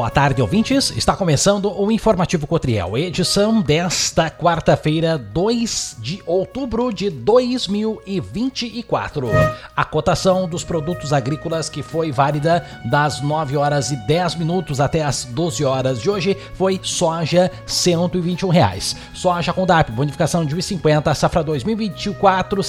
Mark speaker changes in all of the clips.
Speaker 1: Boa tarde, ouvintes. Está começando o Informativo Cotriel, edição desta quarta-feira, 2 de outubro de 2024. A cotação dos produtos agrícolas que foi válida das 9 horas e 10 minutos até as 12 horas de hoje foi soja R$ 121. Soja com DAP, bonificação de R$ 1,50, safra 2024 R$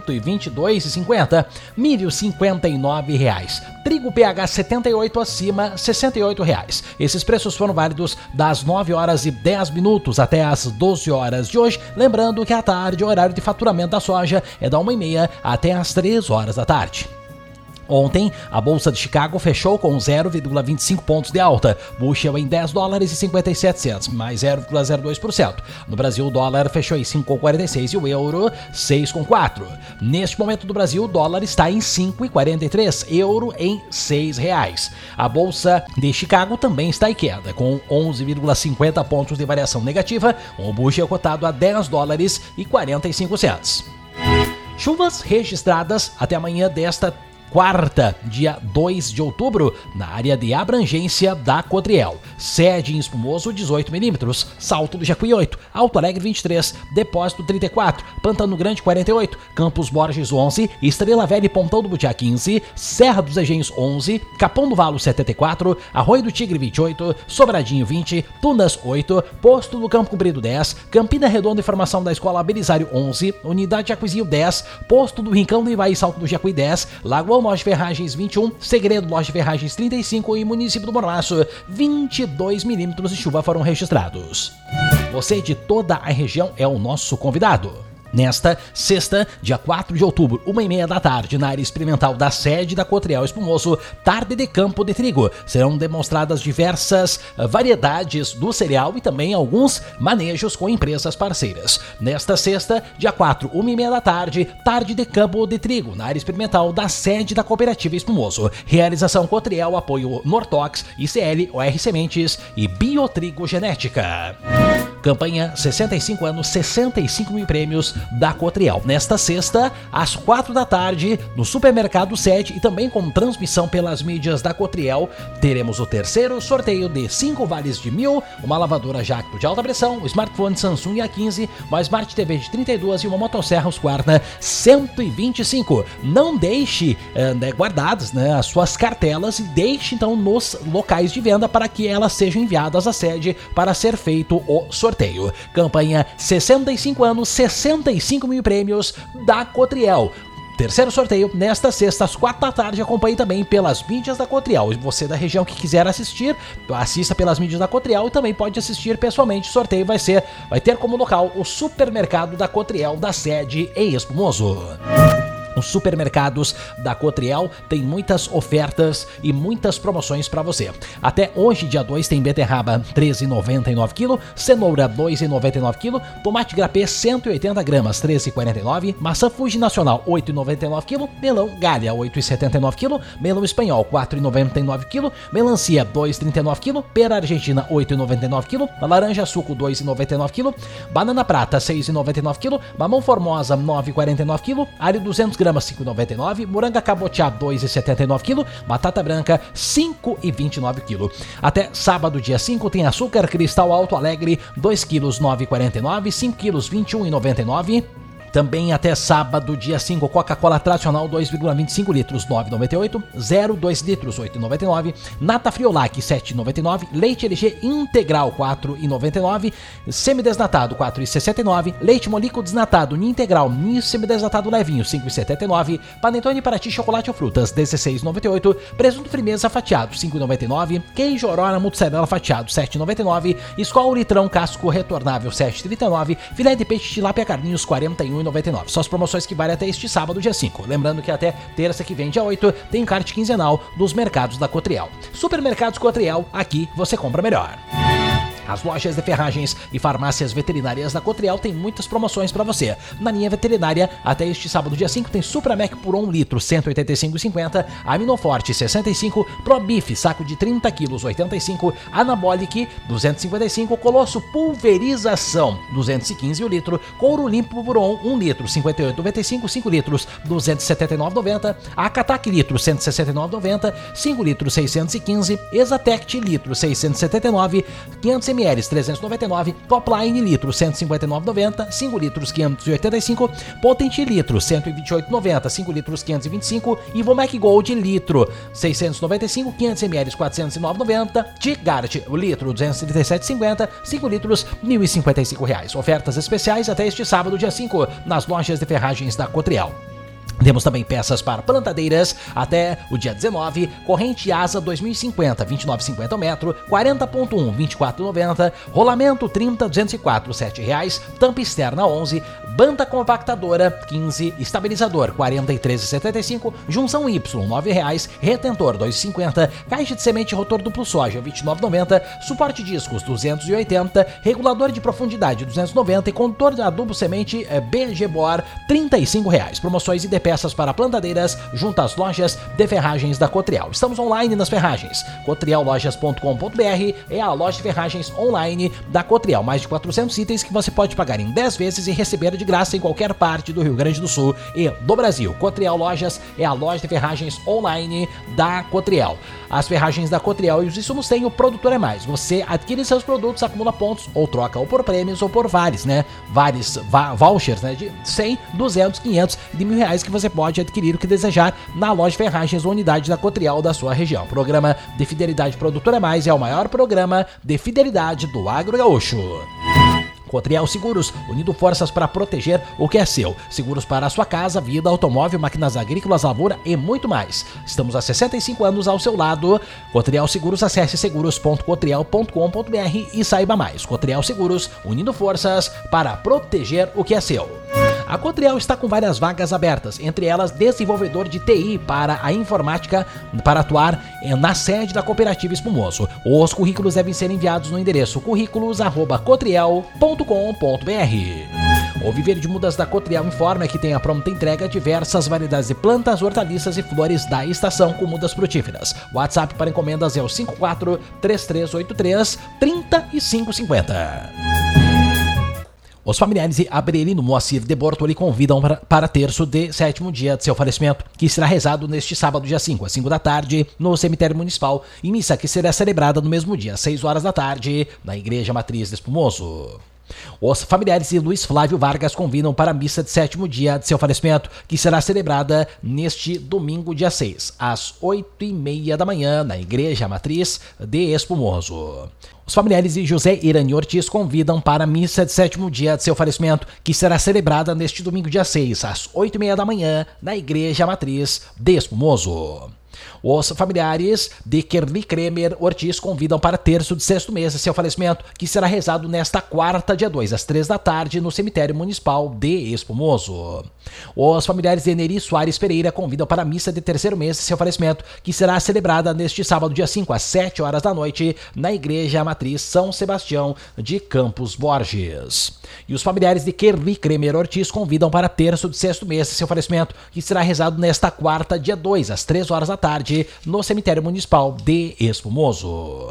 Speaker 1: 122,50, milho R$ 59. Trigo PH 78 acima, R$ 68. Esses preços foram válidos das 9 horas e 10 minutos até as 12 horas de hoje. Lembrando que à tarde o horário de faturamento da soja é da 1h30 até as 3 horas da tarde. Ontem, a Bolsa de Chicago fechou com 0,25 pontos de alta, bushel em $10,57, mais 0,02%. No Brasil, o dólar fechou em 5,46 e o euro 6,4. Neste momento do Brasil, o dólar está em 5,43, euro em R$ 6. A Bolsa de Chicago também está em queda, com 11,50 pontos de variação negativa, o bushel cotado a $10,45. Chuvas registradas até amanhã desta quarta, dia 2 de outubro, na área de abrangência da Cotriel. Sede em Espumoso, 18 milímetros, Salto do Jacuí 8, Alto Alegre 23, Depósito 34, Pantano Grande 48, Campos Borges 11, Estrela Velha e Pontão do Butiá 15, Serra dos Engenhos 11, Capão do Valo 74, Arroio do Tigre 28, Sobradinho 20, Tunas 8, Posto do Campo Comprido 10, Campina Redonda e Formação da Escola Belisário 11, Unidade Jacuizinho 10, Posto do Rincão do Ivaí Salto do Jacuí 10, Lagoa Loja de Ferragens 21, Segredo Loja de Ferragens 35 e município do Mormaço, 22 milímetros de chuva foram registrados. Você de toda a região é o nosso convidado. Nesta sexta, dia 4 de outubro, 1h30 da tarde, na área experimental da sede da Cotriel Espumoso, tarde de campo de trigo. Serão demonstradas diversas variedades do cereal e também alguns manejos com empresas parceiras. Nesta sexta, dia 4, 1h30 da tarde, tarde de campo de trigo, na área experimental da sede da Cooperativa Espumoso. Realização Cotriel, apoio Nortox, ICL, OR Sementes e Biotrigo Genética. Campanha 65 anos, 65 mil prêmios da Cotriel. Nesta sexta, às 4 da tarde, no Supermercado Sede e também com transmissão pelas mídias da Cotriel, teremos o terceiro sorteio de 5 vales de 1.000, uma lavadora Jacto de alta pressão, um smartphone Samsung A15, uma Smart TV de 32 e uma motosserra Husqvarna 125. Não deixe guardadas as suas cartelas e deixe então nos locais de venda para que elas sejam enviadas à sede para ser feito o sorteio. Campanha 65 anos, 65 mil prêmios da Cotriel. Terceiro sorteio nesta sexta às 4 da tarde. Acompanhe também pelas mídias da Cotriel. Você da região que quiser assistir, assista pelas mídias da Cotriel e também pode assistir pessoalmente. O sorteio vai ter como local o supermercado da Cotriel da sede em Espumoso. Os supermercados da Cotriel tem muitas ofertas e muitas promoções para você. Até hoje, dia 2, tem beterraba R$ 13,99 kg, cenoura R$ 2,99 kg, tomate grapê 180 gramas R$ 13,49, maçã Fuji Nacional R$ 8,99 kg, melão Galha R$ 8,79 kg, melão espanhol R$ 4,99 kg, melancia R$ 2,39 kg, pera argentina R$ 8,99 kg, laranja suco R$ 2,99 kg, banana prata R$ 6,99 kg, mamão formosa R$ 9,49 kg, alho 200 gramas 5,99, moranga cabotiá 2,79 kg, batata branca 5,29 kg. Até sábado, dia 5, tem açúcar cristal Alto Alegre 2 kg 9,49, 5 kg 21,99. Também até sábado, dia 5, Coca-Cola tradicional 2,25 litros, 9,98, 0,2 litros, 8,99, Nata Friolac 7,99, leite LG integral 4,99, semidesnatado 4,69, leite Molico desnatado integral semidesnatado levinho 5,79, Panetone Paraty chocolate ou frutas 16,98, presunto Frimeza fatiado 5,99, queijo Aurora mussarela fatiado 7,99, Skol litrão casco retornável 7,39, filé de peixe tilápia carninhos 41,99. São as promoções que valem até este sábado, dia 5. Lembrando que até terça que vem, dia 8, tem encarte quinzenal dos mercados da Cotriel. Supermercados Cotriel, aqui você compra melhor. As lojas de ferragens e farmácias veterinárias da Cotriel têm muitas promoções para você. Na linha veterinária, até este sábado, dia 5, tem Supramec por 1 litro, 185,50, Aminoforte 65, Probif, saco de 30 quilos, 85, Anabolic 255, Colosso Pulverização 215 o litro, Couro Limpo por 1 litro, 58,95, 5 litros, 279,90, Acatac litro, 169,90, 5 litros, 615, Exatect litro, 679, 500 ml, 399, Topline litro, 159,90, 5 litros, 585, Potent litro, 128,90, 5 litros, 525, Ivomec Gold litro, 695, 500 ml, 409,90, Tigart o litro, 237,50, 5 litros, R$ 1.055. Ofertas especiais até este sábado, dia 5, nas lojas de ferragens da Cotriel. Temos também peças para plantadeiras até o dia 19, corrente asa 2050, 29,50 o metro, 40.1, 24,90, rolamento 30, 204, R$ 7,00, tampa externa 11, banda compactadora 15, estabilizador 43,75, junção Y R$ 9,00, retentor 2,50, caixa de semente rotor duplo soja 29,90, suporte discos 280, regulador de profundidade 290 e condutor de adubo semente BG Bor R$ 35,00. Promoções e peças para plantadeiras junto às lojas de ferragens da Cotriel. Estamos online nas ferragens. cotriellojas.com.br é a loja de ferragens online da Cotriel. Mais de 400 itens que você pode pagar em 10 vezes e receber de graça em qualquer parte do Rio Grande do Sul e do Brasil. Cotriel Lojas é a loja de ferragens online da Cotriel. As ferragens da Cotriel e os insumos têm o Produtor é Mais. Você adquire seus produtos, acumula pontos ou troca ou por prêmios ou por vários, vários vouchers, de 100, 200, 500 e de R$1.000 que você pode adquirir o que desejar na loja de ferragens ou unidade da Cotriel da sua região. O programa de fidelidade Produtor é Mais é o maior programa de fidelidade do agro gaúcho. Cotriel Seguros, unindo forças para proteger o que é seu. Seguros para a sua casa, vida, automóvel, máquinas agrícolas, lavoura e muito mais. Estamos há 65 anos ao seu lado. Cotriel Seguros, acesse seguros.cotriel.com.br e saiba mais. Cotriel Seguros, unindo forças para proteger o que é seu. A Cotriel está com várias vagas abertas, entre elas desenvolvedor de TI para a informática para atuar na sede da Cooperativa Espumoso. Os currículos devem ser enviados no endereço currículos@cotriel.com.br. O Viver de Mudas da Cotriel informa que tem a pronta entrega diversas variedades de plantas, hortaliças e flores da estação com mudas frutíferas. WhatsApp para encomendas é o 54 3383 3550. Os familiares de Abrelino Moacir de Bortoli convidam para terço de 7º dia de seu falecimento, que será rezado neste sábado, dia 5, às 5 da tarde, no cemitério municipal, e missa que será celebrada no mesmo dia, às 6 horas da tarde, na Igreja Matriz de Espumoso. Os familiares de Luiz Flávio Vargas convidam para a missa de 7º dia de seu falecimento, que será celebrada neste domingo, dia 6, às 8h30 da manhã, na Igreja Matriz de Espumoso. Os familiares de José Irani Ortiz convidam para a missa de 7º dia de seu falecimento, que será celebrada neste domingo, dia 6, às 8h30 da manhã, na Igreja Matriz de Espumoso. Os familiares de Kerli Kremer Ortiz convidam para terço de 6º mês de seu falecimento, que será rezado nesta quarta, dia 2, às 3 da tarde, no cemitério municipal de Espumoso. Os familiares de Neri Soares Pereira convidam para a missa de 3º mês de seu falecimento, que será celebrada neste sábado, dia 5, às 7 horas da noite, na Igreja Matriz São Sebastião de Campos Borges. E os familiares de Kerli Kremer Ortiz convidam para terço de 6º mês de seu falecimento, que será rezado nesta quarta, dia 2, às 3 horas da tarde, no cemitério municipal de Espumoso.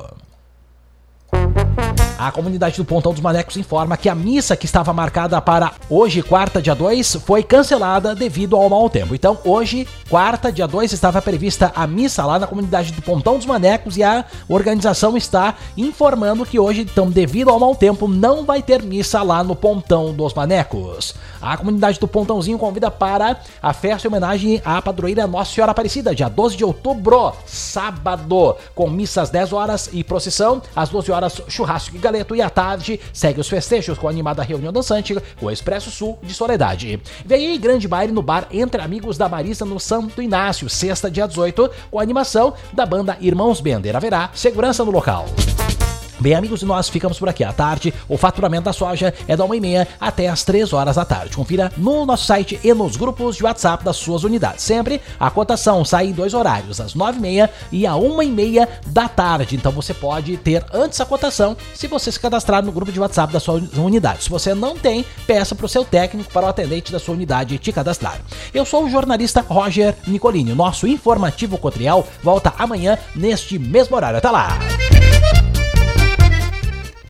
Speaker 1: A comunidade do Pontão dos Manecos informa que a missa que estava marcada para hoje, quarta, dia 2, foi cancelada devido ao mau tempo. Então, hoje, quarta, dia 2, estava prevista a missa lá na comunidade do Pontão dos Manecos e a organização está informando que hoje, então, devido ao mau tempo, não vai ter missa lá no Pontão dos Manecos. A comunidade do Pontãozinho convida para a festa em homenagem à padroeira Nossa Senhora Aparecida, dia 12 de outubro, sábado, com missa às 10 horas e procissão, às 12 horas churrasco e galeto, e à tarde segue os festejos com a animada reunião dançante com o Expresso Sul de Soledade. Vem aí grande baile no bar Entre Amigos da Marisa no Santo Inácio, sexta, dia 18, com a animação da banda Irmãos Bender. Haverá segurança no local. Bem, amigos, e nós ficamos por aqui à tarde. O faturamento da soja é da 1h30 até as 3 horas da tarde. Confira no nosso site e nos grupos de WhatsApp das suas unidades. Sempre a cotação sai em 2 horários, às 9h30 e à 1h30 da tarde. Então você pode ter antes a cotação se você se cadastrar no grupo de WhatsApp da sua unidade. Se você não tem, peça para o seu técnico, para o atendente da sua unidade te cadastrar. Eu sou o jornalista Roger Nicolini. Nosso informativo Cotriel volta amanhã neste mesmo horário. Até lá!